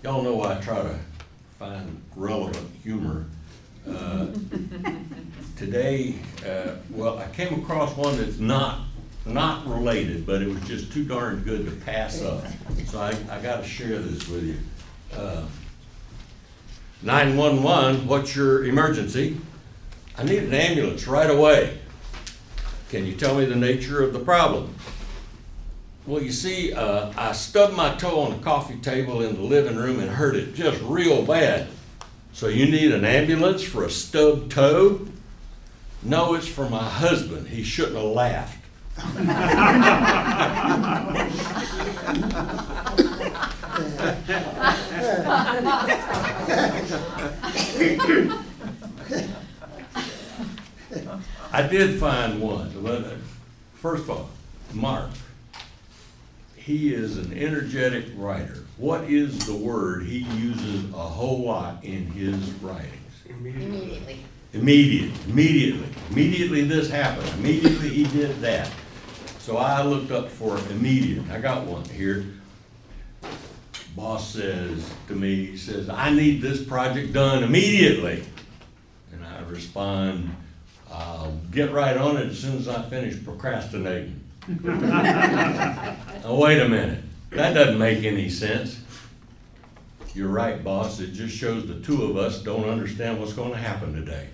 Y'all know I try to find relevant humor. Today, well, I came across one that's not related, but it was just too darn good to pass up. So I got to share this with you. 911, what's your emergency? I need an ambulance right away. Can you tell me the nature of the problem? Well, you see, I stubbed my toe on the coffee table in the living room and hurt it just real bad. So you need an ambulance for a stubbed toe? No, it's for my husband. He shouldn't have laughed. I did find one. First of all, Mark. He is an energetic writer. What is the word he uses a whole lot in his writings? Immediately this happened. Immediately he did that. So I looked up for immediate. I got one here. Boss says to me, he says, I need this project done immediately. And I respond, I'll get right on it as soon as I finish procrastinating. Now, wait a minute. That doesn't make any sense. You're right, boss. It just shows the two of us don't understand what's going to happen today.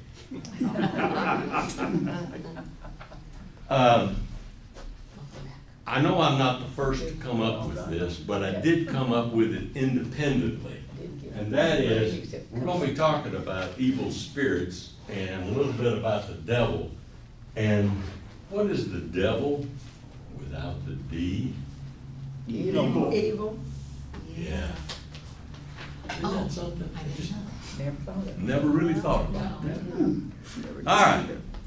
I know I'm not the first to come up with this, but I did come up with it independently. And that is, we're going to be talking about evil spirits and a little bit about the devil. And what is the devil without the D? Evil. Yeah. Isn't that something? I just never thought of it. Never really thought about that. All right.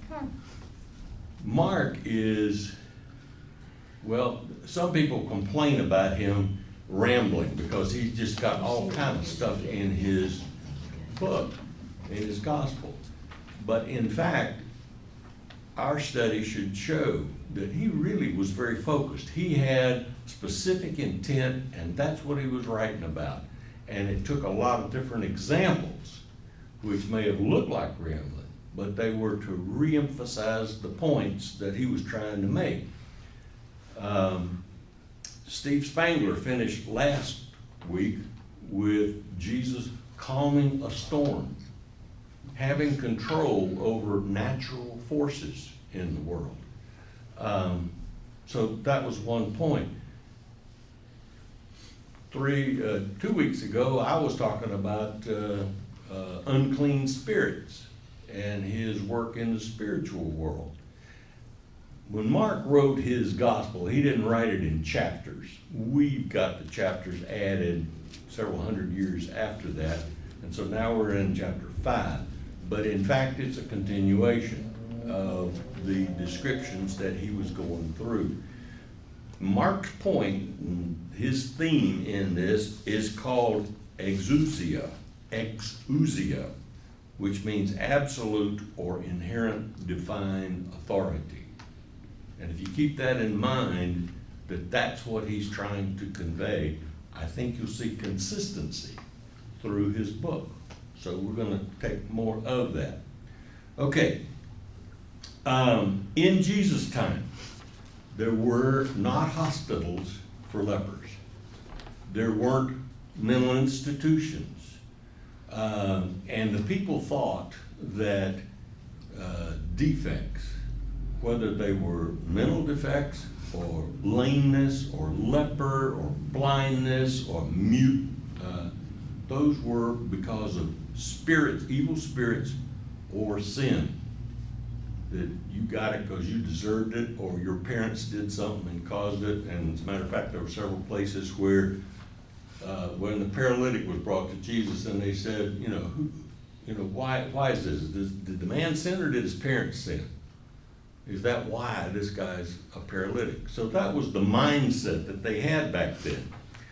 Mark is, well, some people complain about him rambling because he's just got all kinds of stuff in his book, in his gospel. But in fact, our study should show that he really was very focused. He had specific intent, and that's what he was writing about. And it took a lot of different examples, which may have looked like rambling, but they were to re-emphasize the points that he was trying to make. Steve Spangler finished last week with Jesus calming a storm, having control over natural forces in the world. So that was one point. 2 weeks ago, I was talking about unclean spirits and his work in the spiritual world. When Mark wrote his gospel, he didn't write it in chapters. We've got the chapters added several hundred years after that, and so now we're in chapter 5. But in fact, it's a continuation of the descriptions that he was going through. Mark's point, his theme in this is called exousia, which means absolute or inherent divine authority. And if you keep that in mind, that that's what he's trying to convey, I think you'll see consistency through his book. So we're going to take more of that. Okay. In Jesus' time, there were not hospitals for lepers. There weren't mental institutions. And the people thought that defects, whether they were mental defects or lameness or leper or blindness or mute, those were because of spirits, evil spirits, or sin. That you got it because you deserved it, or your parents did something and caused it. And as a matter of fact, there were several places where when the paralytic was brought to Jesus and they said, why is this? Did the man sin or did his parents sin? Is that why this guy's a paralytic? So that was the mindset that they had back then.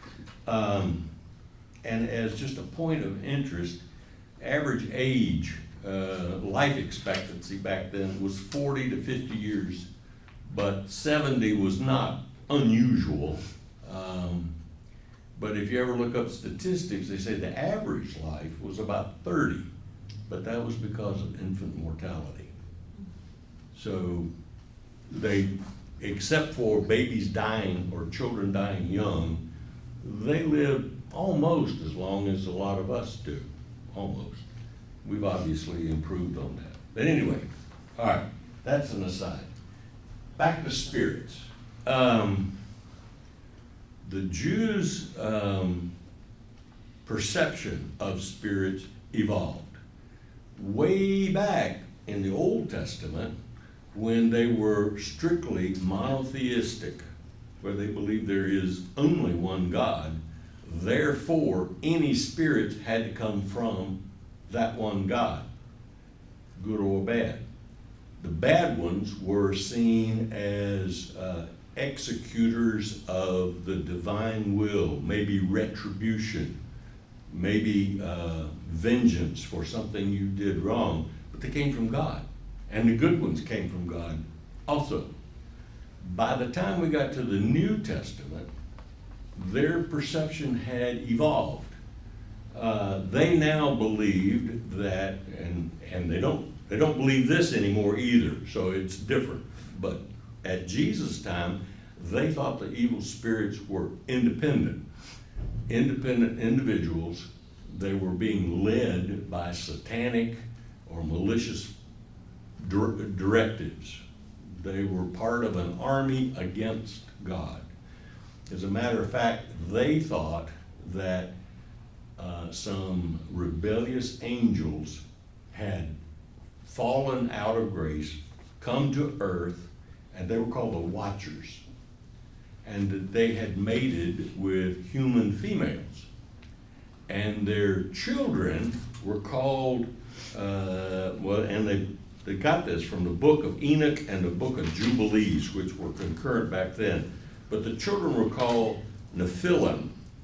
And as just a point of interest, average age, life expectancy back then was 40 to 50 years, but 70 was not unusual. But if you ever look up statistics, they say the average life was about 30, but that was because of infant mortality. So they, except for babies dying or children dying young, they live almost as long as a lot of us do, almost. We've obviously improved on that. But anyway, all right, that's an aside. Back to spirits. The Jews' perception of spirits evolved. Way back in the Old Testament, when they were strictly monotheistic, where they believed there is only one God, therefore any spirits had to come from that one God, good or bad. The bad ones were seen as executors of the divine will, maybe retribution, maybe vengeance for something you did wrong, but they came from God. And the good ones came from God also. By the time we got to the New Testament, their perception had evolved. They now believed that, and they don't believe this anymore either, so it's different. But at Jesus' time, they thought the evil spirits were independent individuals. They were being led by satanic or malicious directives. They were part of an army against God. As a matter of fact, they thought that some rebellious angels had fallen out of grace, come to earth, and they were called the Watchers, and that they had mated with human females. And their children were called, and they got this from the book of Enoch and the book of Jubilees, which were concurrent back then. But the children were called Nephilim,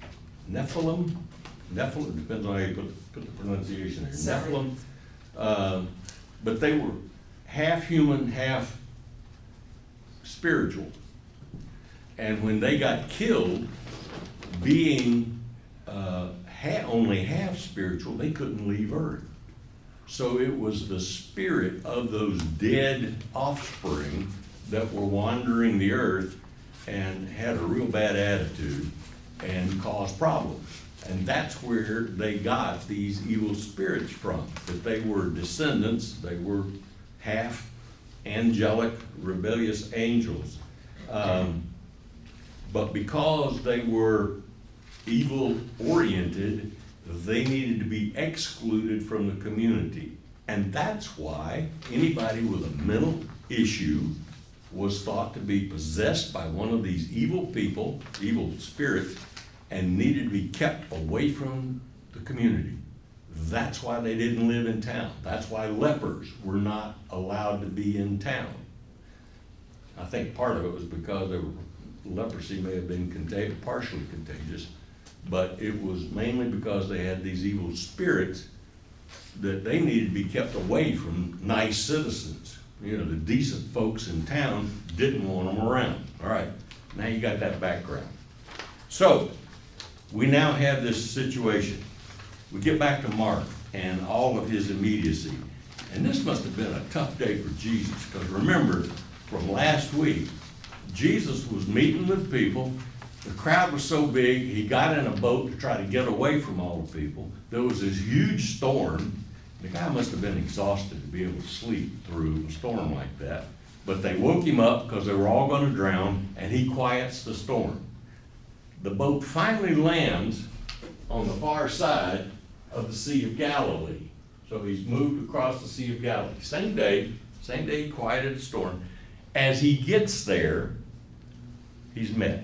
depends on how you put the pronunciation there. Sorry. Nephilim, but they were half human, half spiritual. And when they got killed, being only half spiritual, they couldn't leave Earth. So it was the spirit of those dead offspring that were wandering the earth and had a real bad attitude and caused problems. And that's where they got these evil spirits from, that they were descendants, they were half angelic, rebellious angels. But because they were evil-oriented, they needed to be excluded from the community. And that's why anybody with a mental issue was thought to be possessed by one of these evil people, evil spirits, and needed to be kept away from the community. That's why they didn't live in town. That's why lepers were not allowed to be in town. I think part of it was because leprosy may have been partially contagious, but it was mainly because they had these evil spirits that they needed to be kept away from nice citizens. You know, the decent folks in town didn't want them around. All right, now you got that background. So, we now have this situation. We get back to Mark and all of his immediacy. And this must have been a tough day for Jesus, because remember, from last week, Jesus was meeting with people. The crowd was so big, he got in a boat to try to get away from all the people. There was this huge storm. The guy must have been exhausted to be able to sleep through a storm like that. But they woke him up because they were all going to drown, and he quiets the storm. The boat finally lands on the far side of the Sea of Galilee. So he's moved across the Sea of Galilee. Same day he quieted the storm. As he gets there, he's met.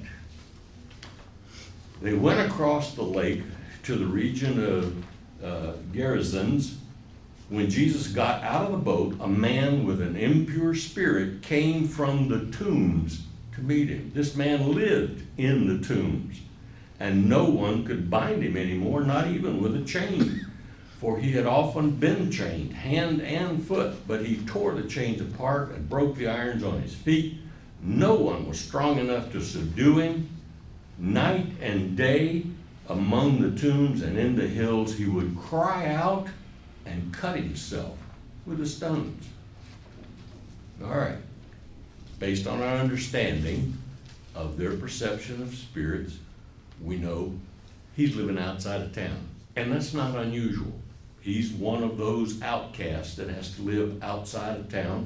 They went across the lake to the region of Gerasenes. When Jesus got out of the boat, a man with an impure spirit came from the tombs to meet him. This man lived in the tombs, and no one could bind him anymore, not even with a chain, for he had often been chained, hand and foot, but he tore the chains apart and broke the irons on his feet. No one was strong enough to subdue him. Night and day, among the tombs and in the hills, he would cry out and cut himself with the stones. All right. Based on our understanding of their perception of spirits, we know he's living outside of town. And that's not unusual. He's one of those outcasts that has to live outside of town.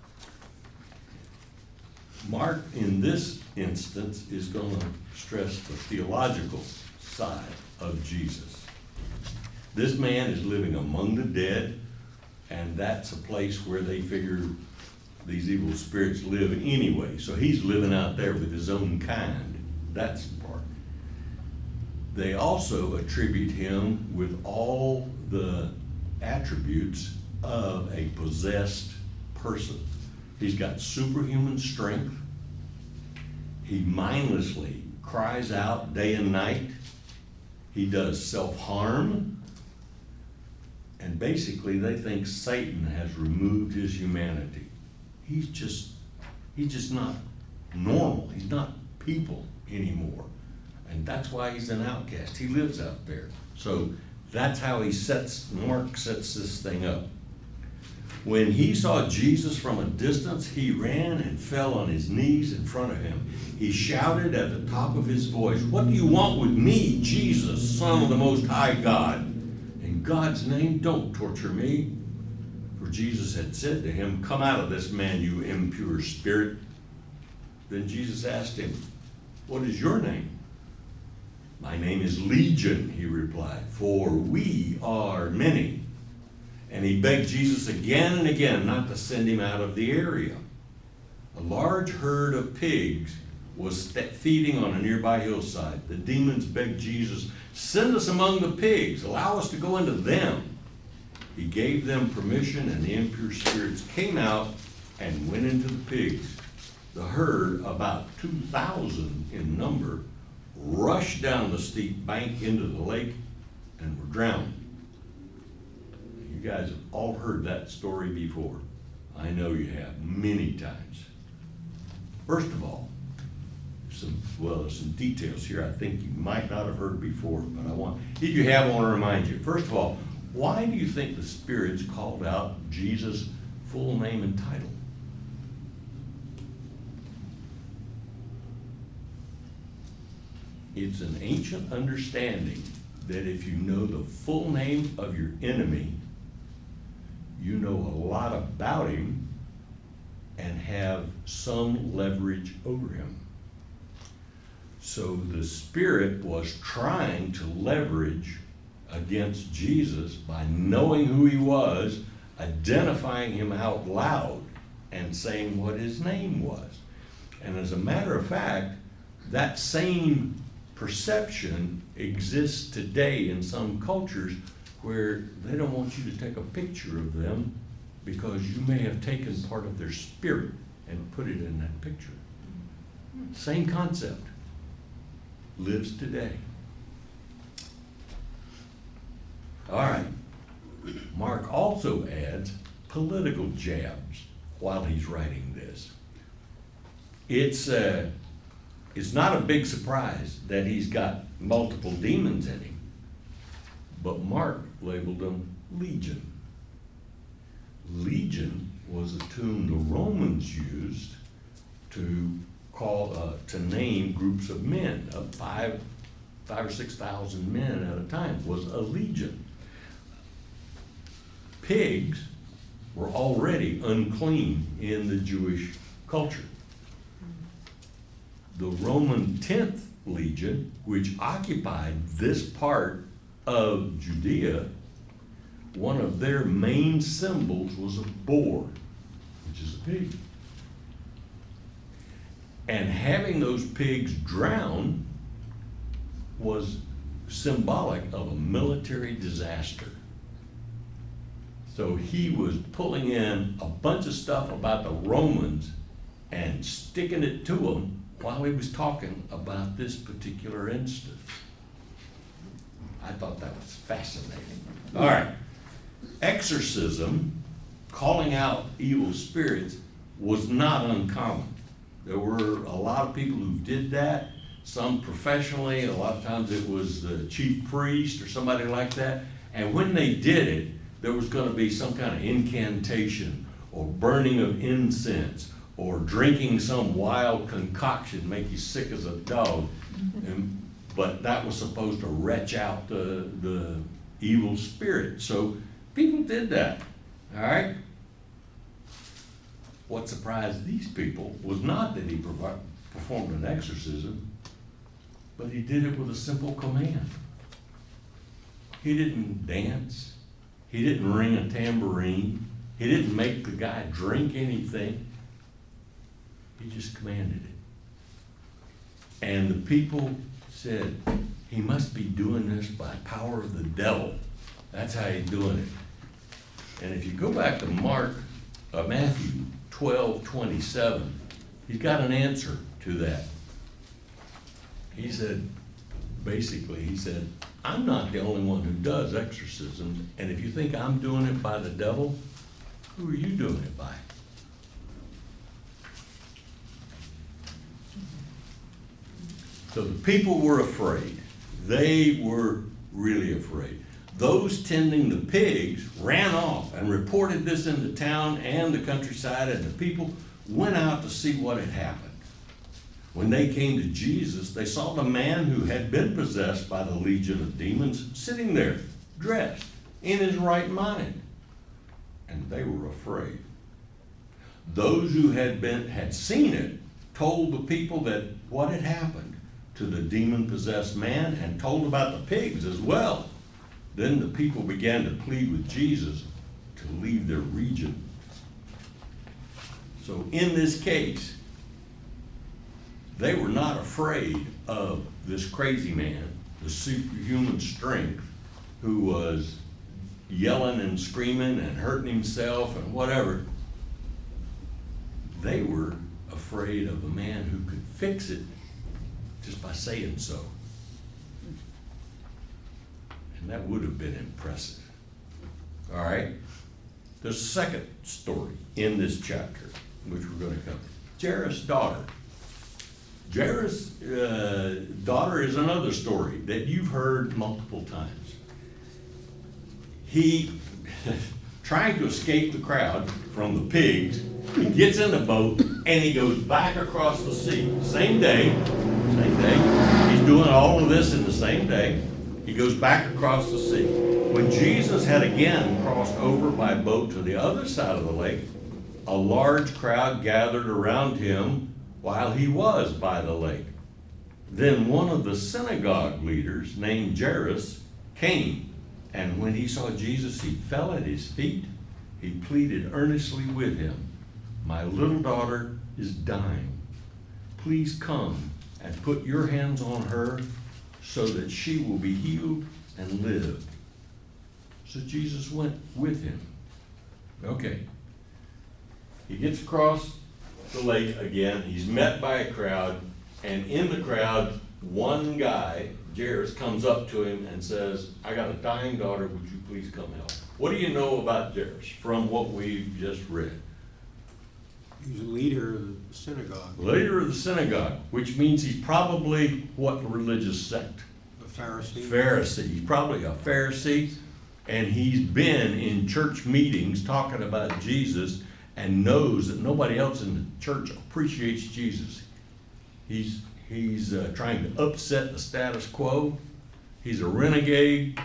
Mark, in this instance, is going to stress the theological side of Jesus. This man is living among the dead, and that's a place where they figure these evil spirits live anyway. So he's living out there with his own kind. That's the part. They also attribute him with all the attributes of a possessed person. He's got superhuman strength. He mindlessly cries out day and night. He does self-harm. And basically they think Satan has removed his humanity. He's just not normal. He's not people anymore. And that's why he's an outcast. He lives out there. So that's how Mark sets this thing up. When he saw Jesus from a distance, he ran and fell on his knees in front of him. He shouted at the top of his voice, "What do you want with me, Jesus, Son of the Most High God? In God's name, don't torture me." For Jesus had said to him, "Come out of this man, you impure spirit." Then Jesus asked him, "What is your name?" "My name is Legion," he replied, "for we are many." And he begged Jesus again and again not to send him out of the area. A large herd of pigs was feeding on a nearby hillside. The demons begged Jesus, "Send us among the pigs, allow us to go into them." He gave them permission, and the impure spirits came out and went into the pigs. The herd, about 2,000 in number, rushed down the steep bank into the lake and were drowned. You guys have all heard that story before. I know you have, many times. First of all, there's some details here I think you might not have heard before, but if you have, I want to remind you. First of all, why do you think the spirits called out Jesus' full name and title? It's an ancient understanding that if you know the full name of your enemy, you know a lot about him and have some leverage over him. So the spirit was trying to leverage against Jesus by knowing who he was, identifying him out loud, and saying what his name was. And as a matter of fact, that same perception exists today in some cultures where they don't want you to take a picture of them because you may have taken part of their spirit and put it in that picture. Same concept lives today. All right. Mark also adds political jabs while he's writing this. It's not a big surprise that he's got multiple demons in him, but Mark labeled them Legion. Legion was a term the Romans used to name groups of men, of 5,000 or 6,000 men at a time was a legion. Pigs were already unclean in the Jewish culture. The Roman 10th Legion, which occupied this part of Judea, one of their main symbols was a boar, which is a pig. And having those pigs drown was symbolic of a military disaster. So he was pulling in a bunch of stuff about the Romans and sticking it to them while he was talking about this particular instance. I thought that was fascinating. All right. Exorcism, calling out evil spirits, was not uncommon. There were a lot of people who did that. some professionally. A lot of times it was the chief priest or somebody like that. And when they did it, there was going to be some kind of incantation or burning of incense or drinking some wild concoction, make you sick as a dog. But that was supposed to retch out the evil spirit. So people did that, all right? What surprised these people was not that he performed an exorcism, but he did it with a simple command. He didn't dance. He didn't ring a tambourine. He didn't make the guy drink anything. He just commanded it. And the people said, he must be doing this by power of the devil. That's how he's doing it. And if you go back to Matthew 12:27, he's got an answer to that. He said, I'm not the only one who does exorcisms, and if you think I'm doing it by the devil, who are you doing it by? So the people were afraid. They were really afraid. Those tending the pigs ran off and reported this in the town and the countryside, and the people went out to see what had happened. When they came to Jesus, they saw the man who had been possessed by the legion of demons sitting there, dressed, in his right mind. And they were afraid. Those who had seen it told the people that what had happened to the demon-possessed man, and told about the pigs as well. Then the people began to plead with Jesus to leave their region. So in this case, they were not afraid of this crazy man, the superhuman strength, who was yelling and screaming and hurting himself and whatever. They were afraid of a man who could fix it just by saying so. And that would have been impressive. All right? There's a second story in this chapter, which we're going to cover. Jairus' daughter. Jairus' daughter is another story that you've heard multiple times. He, trying to escape the crowd from the pigs, he gets in the boat and he goes back across the sea. Same day. He's doing all of this in the same day. He goes back across the sea. When Jesus had again crossed over by boat to the other side of the lake, a large crowd gathered around him while he was by the lake. Then one of the synagogue leaders, named Jairus, came, and when he saw Jesus, he fell at his feet. He pleaded earnestly with him, "My little daughter is dying. Please come and put your hands on her so that she will be healed and live." So Jesus went with him. Okay. He gets across the lake again. He's met by a crowd, and in the crowd, one guy, Jairus, comes up to him and says, "I got a dying daughter, would you please come help?" What do you know about Jairus from what we've just read? He's a leader of the synagogue. Leader of the synagogue, which means he's probably what religious sect? A Pharisee. Pharisee. He's probably a Pharisee, and he's been in church meetings talking about Jesus and knows that nobody else in the church appreciates Jesus. He's trying to upset the status quo. He's a renegade.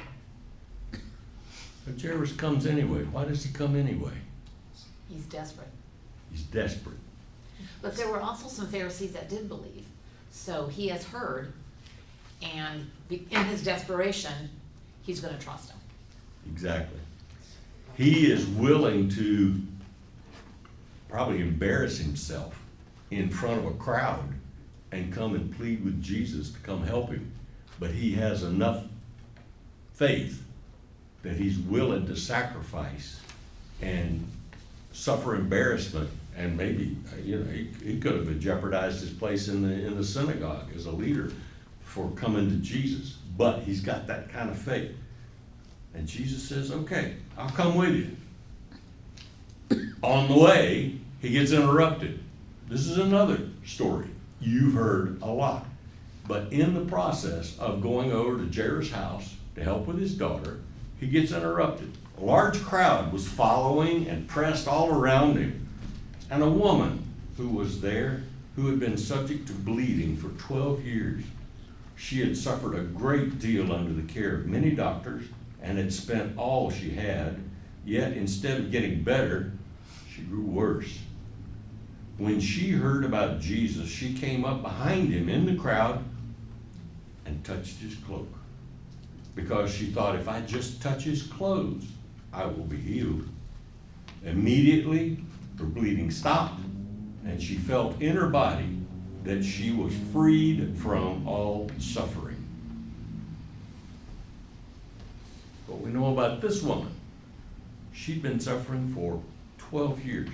But Jairus comes anyway. Why does he come anyway? He's desperate. He's desperate. But there were also some Pharisees that did believe. So he has heard, and in his desperation, he's going to trust him. Exactly. He is willing to probably embarrass himself in front of a crowd and come and plead with Jesus to come help him. But he has enough faith that he's willing to sacrifice and suffer embarrassment, and maybe he could have jeopardized his place in the synagogue as a leader for coming to Jesus. But he's got that kind of faith, and Jesus says, "Okay, I'll come with you." On the way, he gets interrupted. This is another story you've heard a lot. But in the process of going over to Jairus' house to help with his daughter, he gets interrupted. A large crowd was following and pressed all around him. And a woman who was there, who had been subject to bleeding for 12 years. She had suffered a great deal under the care of many doctors and had spent all she had, yet instead of getting better, she grew worse. When she heard about Jesus, she came up behind him in the crowd and touched his cloak, because she thought, if I just touch his clothes, I will be healed. Immediately, her bleeding stopped, and she felt in her body that she was freed from all suffering. What we know about this woman, she'd been suffering for 12 years.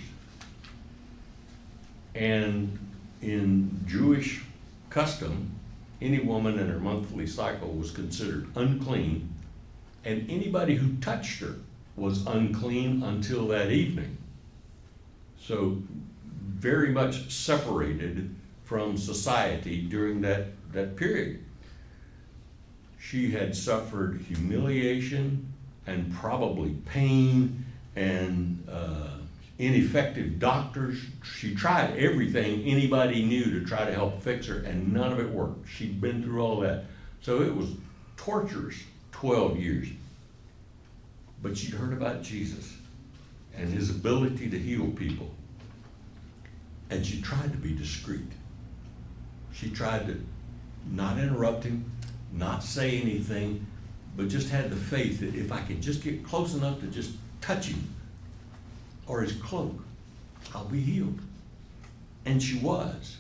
And in Jewish custom, any woman in her monthly cycle was considered unclean, and anybody who touched her was unclean until that evening. So very much separated from society during that period. She had suffered humiliation and probably pain and ineffective doctors. She tried everything anybody knew to try to help fix her, and none of it worked. She'd been through all that. So it was torturous 12 years. But she'd heard about Jesus and his ability to heal people. And she tried to be discreet. She tried to not interrupt him, not say anything, but just had the faith that if I could just get close enough to just touch him or his cloak, I'll be healed. And she was.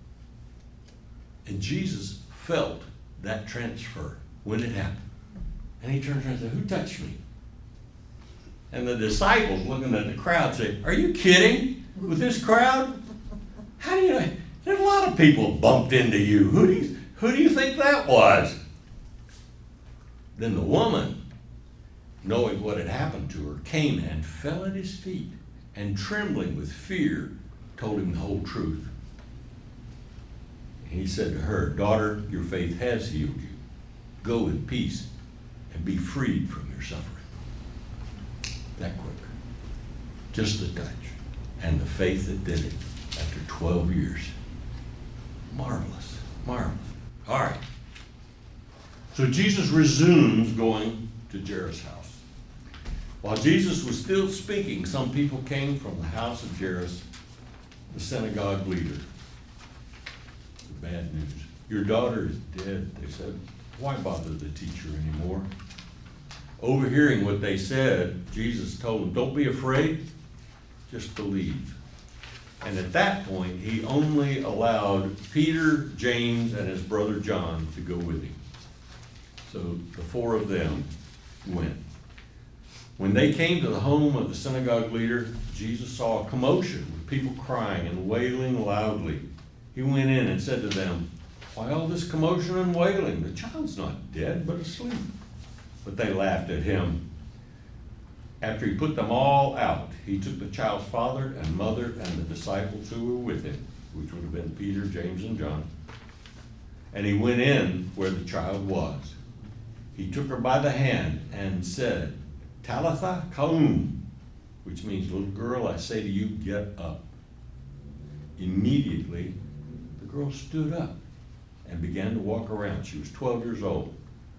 And Jesus felt that transfer when it happened. And he turned around and said, "Who touched me?" And the disciples, looking at the crowd, said, "Are you kidding with this crowd? How do you know? There's a lot of people bumped into you. Who do you think that was?" Then the woman, knowing what had happened to her, came and fell at his feet, and trembling with fear, told him the whole truth. And he said to her, "Daughter, your faith has healed you. Go in peace and be freed from your suffering." That quick. Just the touch. And the faith that did it after 12 years. Marvelous. Marvelous. All right. So Jesus resumes going to Jairus' house. While Jesus was still speaking, some people came from the house of Jairus, the synagogue leader. The bad news. "Your daughter is dead," they said. "Why bother the teacher anymore?" Overhearing what they said, Jesus told them, "Don't be afraid, just believe." And at that point, he only allowed Peter, James, and his brother John to go with him. So the four of them went. When they came to the home of the synagogue leader, Jesus saw a commotion with people crying and wailing loudly. He went in and said to them, "Why all this commotion and wailing? The child's not dead, but asleep." But they laughed at him. After he put them all out, he took the child's father and mother and the disciples who were with him, which would have been Peter, James, and John, and he went in where the child was. He took her by the hand and said, "Talitha koum," which means, "Little girl, I say to you, get up." Immediately, the girl stood up and began to walk around. She was 12 years old.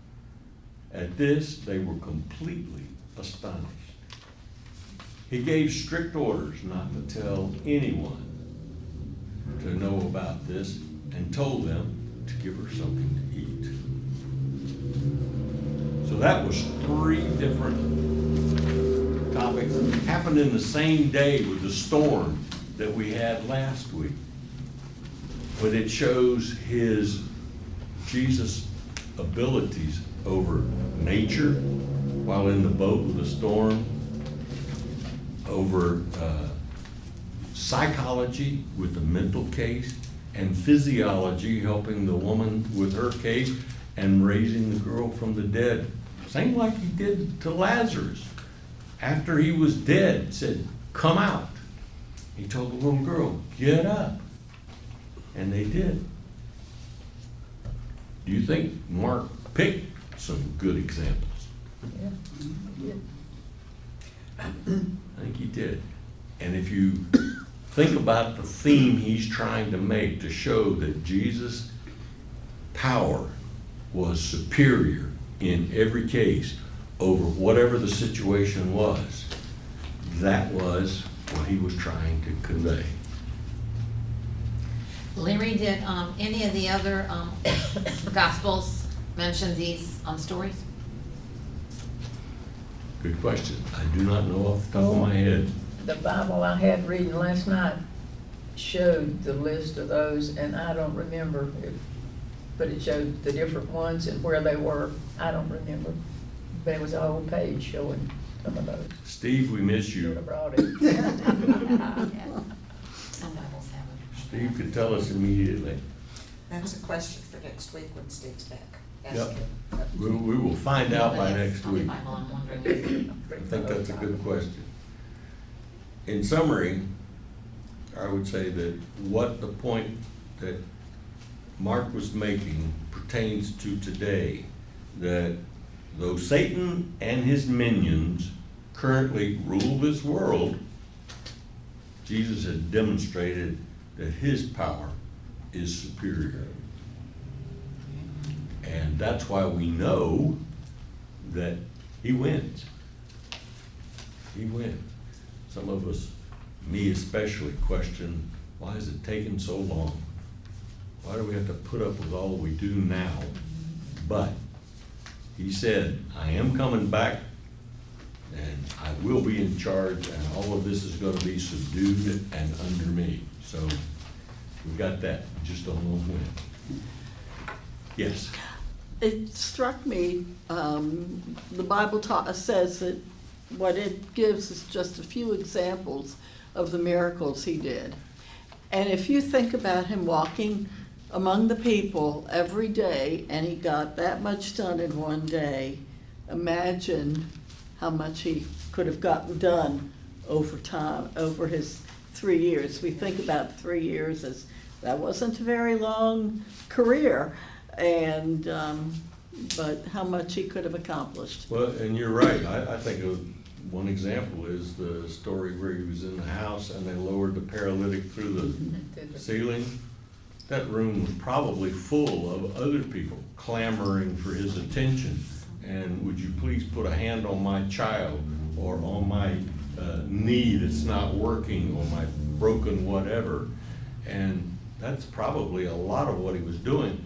At this, they were completely astonished. He gave strict orders not to tell anyone to know about this, and told them to give her something to eat. So that was 3 different topics that happened in the same day with the storm that we had last week. But it shows Jesus' abilities over nature while in the boat with the storm, over psychology with the mental case, and physiology helping the woman with her case, and raising the girl from the dead. Same like he did to Lazarus. After he was dead, said, "Come out." He told the little girl, "Get up." And they did. you think Mark picked some good examples? Yeah, yeah. I think he did. And if you think about the theme he's trying to make to show that Jesus' power was superior in every case over whatever the situation was, that was what he was trying to convey. Larry, did any of the other Gospels mention these stories? Good question. I do not know off the top of my head. The Bible I had reading last night showed the list of those, and I don't remember but it showed the different ones and where they were. I don't remember, but it was a whole page showing some of those. Steve, we miss Should you. have brought it. Some Bibles have it. Steve could tell us immediately. That's a question for next week when Steve's back. Ask Yep. him. We will find out by next On the week. Bible, I'm wondering. I think that's a good question. In summary, I would say that what the point that Mark was making pertains to today, that though Satan and his minions currently rule this world, Jesus had demonstrated that his power is superior. And that's why we know that he wins. He wins. Some of us, me especially, question, why is it taking so long? Why do we have to put up with all we do now? But he said, I am coming back and I will be in charge and all of this is going to be subdued and under me. So we got that, just don't know when. Yes. It struck me, the Bible says that what it gives is just a few examples of the miracles he did. And if you think about him walking among the people every day, and he got that much done in one day, imagine how much he could have gotten done over time, over his 3 years. We think about 3 years as, that wasn't a very long career, and but how much he could have accomplished. Well, and you're right. I think of one example is the story where he was in the house and they lowered the paralytic through the ceiling. That room was probably full of other people clamoring for his attention. And would you please put a hand on my child, or on my knee that's not working, or my broken whatever. And that's probably a lot of what he was doing.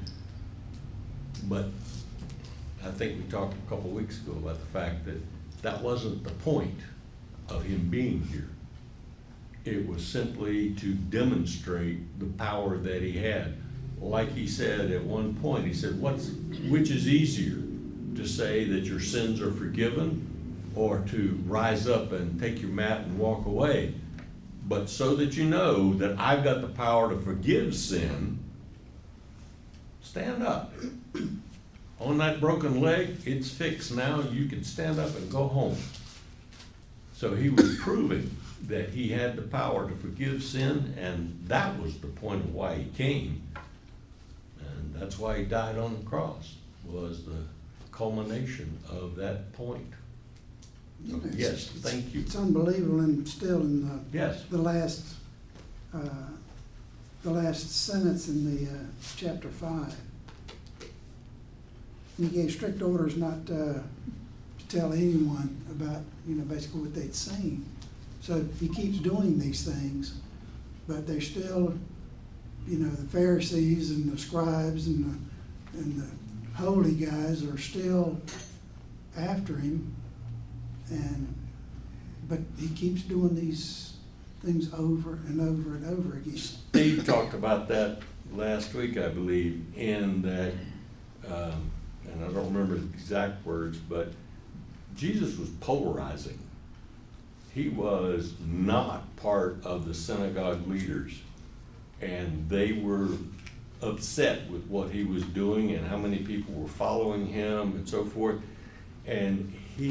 But I think we talked a couple weeks ago about the fact that that wasn't the point of him being here. It was simply to demonstrate the power that he had. Like he said at one point, he said, which is easier, to say that your sins are forgiven, or to rise up and take your mat and walk away? But so that you know that I've got the power to forgive sin, stand up. On that broken leg, it's fixed now. You can stand up and go home. So he was proving that he had the power to forgive sin, and that was the point of why he came. And that's why he died on the cross, was the culmination of that point. So, yes, thank you. It's unbelievable, and still in the Yes. the last sentence in the chapter 5. He gave strict orders not to tell anyone about, basically what they'd seen. So he keeps doing these things, but they're still, the Pharisees and the scribes and the holy guys are still after him, but he keeps doing these things over and over and over again. Steve talked about that last week, I believe, in that, and I don't remember the exact words, but Jesus was polarizing. He was not part of the synagogue leaders, and they were upset with what he was doing and how many people were following him and so forth. And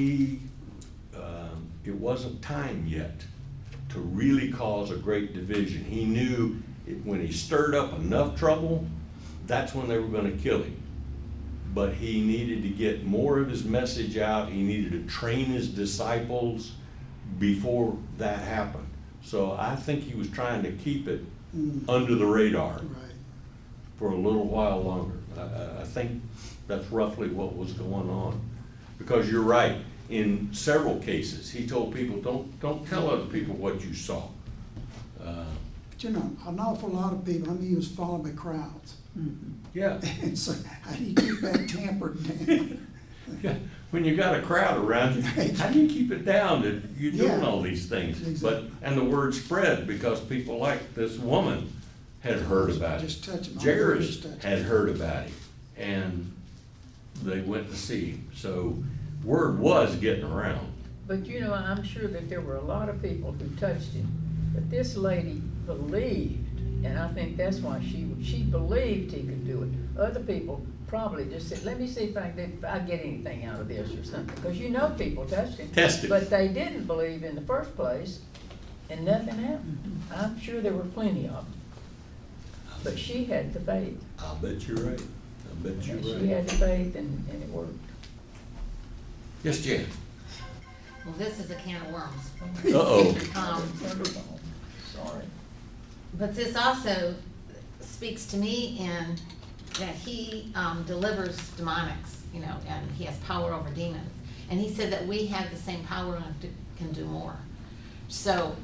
it wasn't time yet to really cause a great division. He knew when he stirred up enough trouble, that's when they were going to kill him. but he needed to get more of his message out. He needed to train his disciples before that happened. So I think he was trying to keep it under the radar Right. for a little while longer. I think that's roughly what was going on. Because you're right, in several cases, he told people, don't tell other people what you saw. But you know, an awful lot of people, I mean, he was followed by crowds. Yeah, And so how do you keep that tampered down? yeah. When you got a crowd around you, how do you keep it down that you're doing Yeah. all these things? Exactly. And the word spread because people like this woman had heard about it. Just touch him. Jairus Just touch had him. heard about him, and they went to see him. So word was getting around. But you know, I'm sure that there were a lot of people who touched him, but this lady believed, and I think that's why she believed he could do it. Other people probably just said, let me see if I get anything out of this or something, because you know people touched him. Tested. But they didn't believe in the first place, and nothing happened. I'm sure there were plenty of them. But she had the faith. I'll bet you're right. I bet you're And she right. had the faith, and it worked. Yes, Jan. Well, this is a can of worms. Uh-oh. Sorry. But this also speaks to me in that he delivers demonics, you know, and he has power over demons. And he said that we have the same power and can do more. So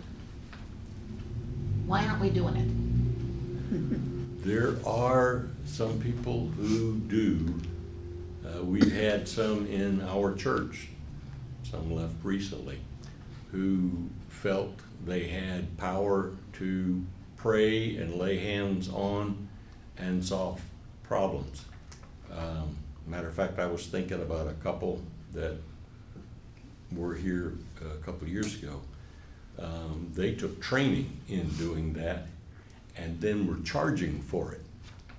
why aren't we doing it? There are some people who do. We've had some in our church, some left recently, who felt they had power to pray and lay hands on and solve problems. Matter of fact, I was thinking about a couple that were here a couple of years ago. They took training in doing that and then were charging for it.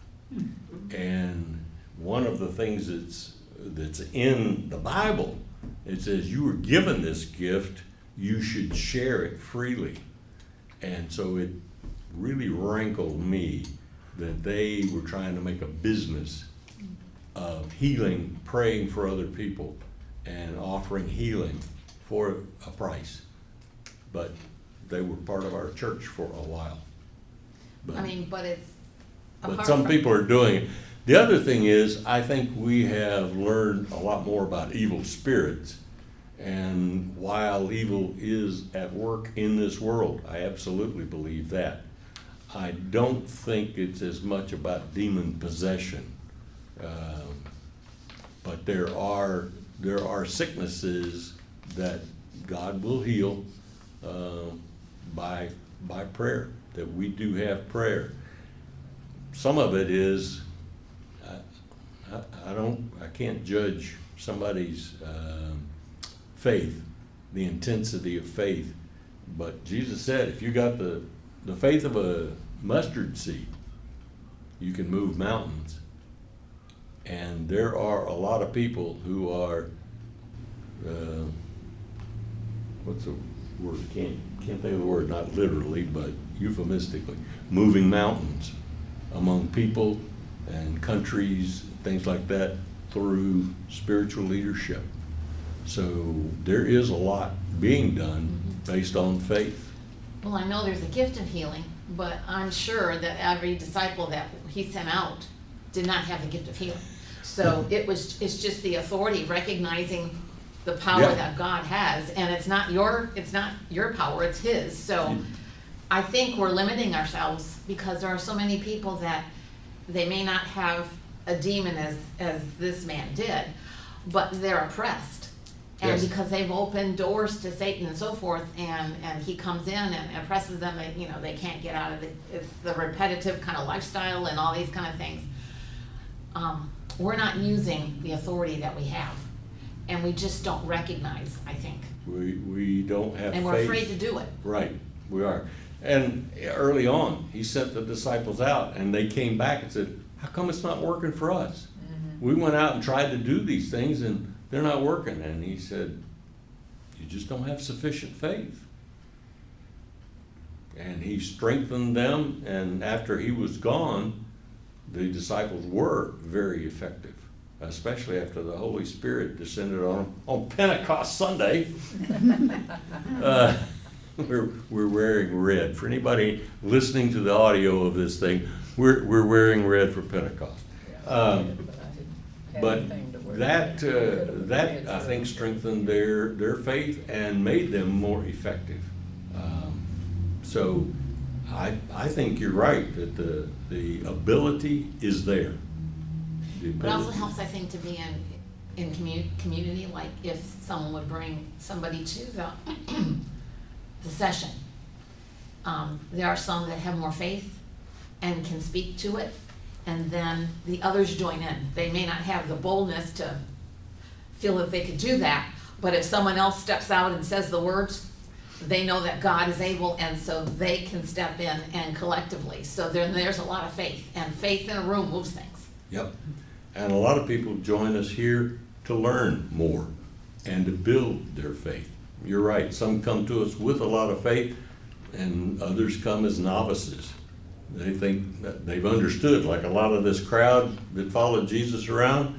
And one of the things that's in the Bible, it says you were given this gift, you should share it freely. And so it really rankled me that they were trying to make a business of healing, praying for other people, and offering healing for a price. But they were part of our church for a while. I mean, but it's But apart some from- people are doing it. The other thing is, I think we have learned a lot more about evil spirits. And while evil is at work in this world, I absolutely believe that. I don't think it's as much about demon possession. But there are sicknesses that God will heal by prayer, that we do have prayer. Some of it is, I can't judge somebody's faith, the intensity of faith. But Jesus said, if you got the faith of a mustard seed, you can move mountains. And there are a lot of people who are, what's the word? Can't think of the word, not literally, but euphemistically, moving mountains among people and countries, things like that, through spiritual leadership. So there is a lot being done based on faith. Well, I know there's a gift of healing, but I'm sure that every disciple that he sent out did not have the gift of healing. So it's just the authority, recognizing the power Yeah. that God has, and it's not your power, it's his. So I think we're limiting ourselves because there are so many people that they may not have a demon as this man did, but they're oppressed. And Yes. because they've opened doors to Satan and so forth, and he comes in and oppresses them, and they can't get out of it. It's the repetitive kind of lifestyle and all these kind of things. We're not using the authority that we have, and we just don't recognize, I think. We don't have faith. And we're afraid to do it. Right, we are. And early on, he sent the disciples out, and they came back and said, how come it's not working for us? We went out and tried to do these things, and they're not working. And he said, you just don't have sufficient faith. And he strengthened them, and after he was gone, the disciples were very effective. especially after the Holy Spirit descended on them on Pentecost Sunday. We're wearing red. For anybody listening to the audio of this thing, we're wearing red for Pentecost. But that I think strengthened their faith and made them more effective. So I think you're right that the ability is there. It also helps, I think, to be in community, like if someone would bring somebody to the session. There are some that have more faith and can speak to it, and then the others join in. They may not have the boldness to feel that they could do that, but if someone else steps out and says the words, they know that God is able, and so they can step in and collectively. So there's a lot of faith, and faith in a room moves things. Yep. And a lot of people join us here to learn more and to build their faith. You're right, some come to us with a lot of faith, and others come as novices. They think that they've understood, like a lot of this crowd that followed Jesus around.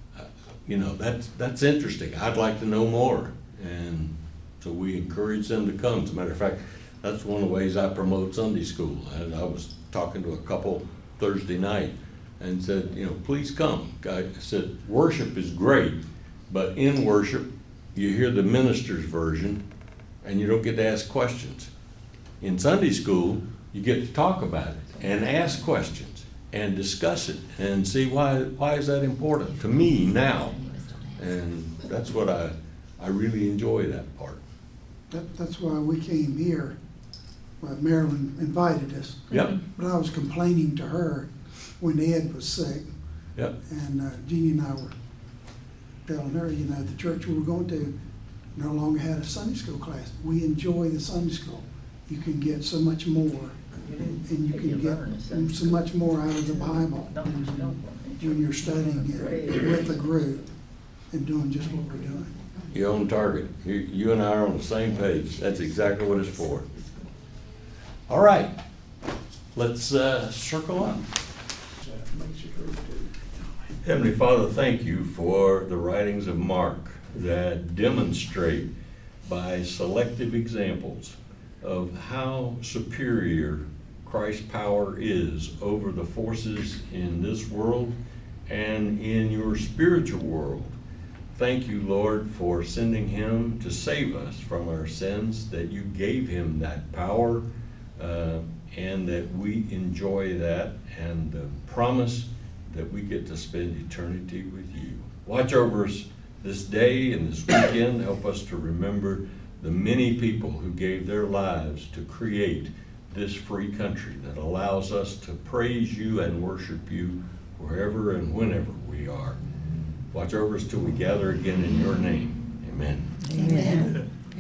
That's interesting. I'd like to know more. And so we encourage them to come. As a matter of fact, that's one of the ways I promote Sunday school. And I was talking to a couple Thursday night and said, please come. I said, worship is great, but in worship, you hear the minister's version and you don't get to ask questions. In Sunday school, you get to talk about it and ask questions and discuss it and see why is that important to me now. And that's what I really enjoy that part. That's why we came here. Well, Marilyn invited us. Yep. But I was complaining to her when Ed was sick. Yep. And Jeannie and I were telling her, the church we were going to no longer had a Sunday school class. We enjoy the Sunday school. You can get so much more, and you can get so much more out of the Bible when you're studying it with a group and doing just what we're doing. You're on target. You and I are on the same page. That's exactly what it's for. All right, let's circle up. Heavenly Father, thank you for the writings of Mark that demonstrate by selective examples of how superior Christ's power is over the forces in this world and in your spiritual world. Thank you, Lord, for sending him to save us from our sins, that you gave him that power, and that we enjoy that, and the promise that we get to spend eternity with you. Watch over us this day and this weekend. Help us to remember the many people who gave their lives to create this free country that allows us to praise you and worship you wherever and whenever we are. Watch over us till we gather again in your name. Amen. Amen.